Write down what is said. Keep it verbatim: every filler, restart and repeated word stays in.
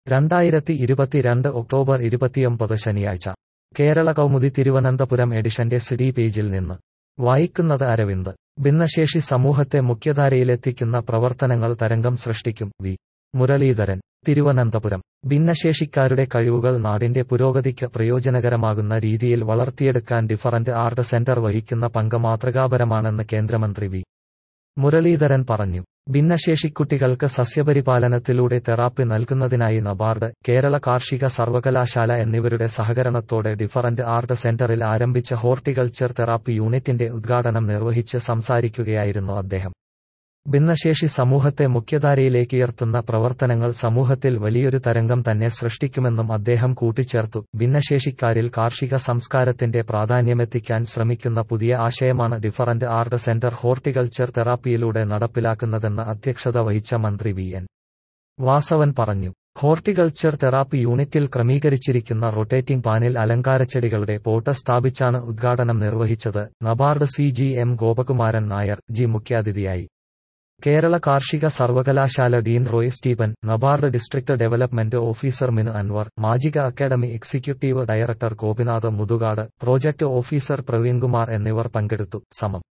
രണ്ടായിരത്തി ഇരുപത്തിരണ്ട് ഒക്ടോബർ ഇരുപത്തിയൊമ്പത് ശനിയാഴ്ച കേരള കൗമുദി തിരുവനന്തപുരം എഡിഷന്റെ സിഡി പേജിൽ നിന്ന് വായിക്കുന്നത് അരവിന്ദ്. ഭിന്നശേഷി സമൂഹത്തെ മുഖ്യധാരയിലെത്തിക്കുന്ന പ്രവർത്തനങ്ങൾ തരംഗം സൃഷ്ടിക്കും. വി മുരളീധരൻ, തിരുവനന്തപുരം. ഭിന്നശേഷിക്കാരുടെ കഴിവുകൾ നാടിന്റെ പുരോഗതിക്ക് പ്രയോജനകരമാകുന്ന രീതിയിൽ വളർത്തിയെടുക്കാൻ ഡിഫറന്റ് ആർട്ട് സെന്റർ വഹിക്കുന്ന പങ്ക് മാതൃകാപരമാണെന്ന് കേന്ദ്രമന്ത്രി വി മുരളീധരൻ പറഞ്ഞു. ഭിന്നശേഷിക്കുട്ടികൾക്ക് സസ്യപരിപാലനത്തിലൂടെ തെറാപ്പി നൽകുന്നതിനായി നബാർഡ്, കേരള കാർഷിക സർവകലാശാല എന്നിവരുടെ സഹകരണത്തോടെ ഡിഫറന്റ് ആർട്ട് സെന്ററിൽ ആരംഭിച്ച ഹോർട്ടികൾച്ചർ തെറാപ്പി യൂണിറ്റിന്റെ ഉദ്ഘാടനം നിർവഹിച്ച് സംസാരിക്കുകയായിരുന്നു അദ്ദേഹം. ഭിന്നശേഷി സമൂഹത്തെ മുഖ്യധാരയിലേക്കുയർത്തുന്ന പ്രവർത്തനങ്ങൾ സമൂഹത്തിൽ വലിയൊരു തരംഗം തന്നെ സൃഷ്ടിക്കുമെന്നും അദ്ദേഹം കൂട്ടിച്ചേർത്തു. ഭിന്നശേഷിക്കാരിൽ കാർഷിക സംസ്കാരത്തിന്റെ പ്രാധാന്യമെത്തിക്കാൻ ശ്രമിക്കുന്ന പുതിയ ആശയമാണ് ഡിഫറന്റ് ആർട്ട് സെന്റർ ഹോർട്ടികൾച്ചർ തെറാപ്പിയിലൂടെ നടപ്പിലാക്കുന്നതെന്ന് അധ്യക്ഷത വഹിച്ച മന്ത്രി വി എൻ വാസവൻ പറഞ്ഞു. ഹോർട്ടികൾച്ചർ തെറാപ്പി യൂണിറ്റിൽ ക്രമീകരിച്ചിരിക്കുന്ന റൊട്ടേറ്റിംഗ് പാനിൽ അലങ്കാരച്ചെടികളുടെ പോട്ട് സ്ഥാപിച്ചാണ് ഉദ്ഘാടനം നിർവഹിച്ചത്. NABARD C G M Gopakumaran Nair ji മുഖ്യാതിഥിയായി. കേരള കാർഷിക സർവകലാശാല dean Roy Stephen, NABARD district development officer Minu Anwar, magic academy executive director Gopinath Muthukad, project officer Praveenkumar എന്നിവർ പങ്കെടുത്തു. സമം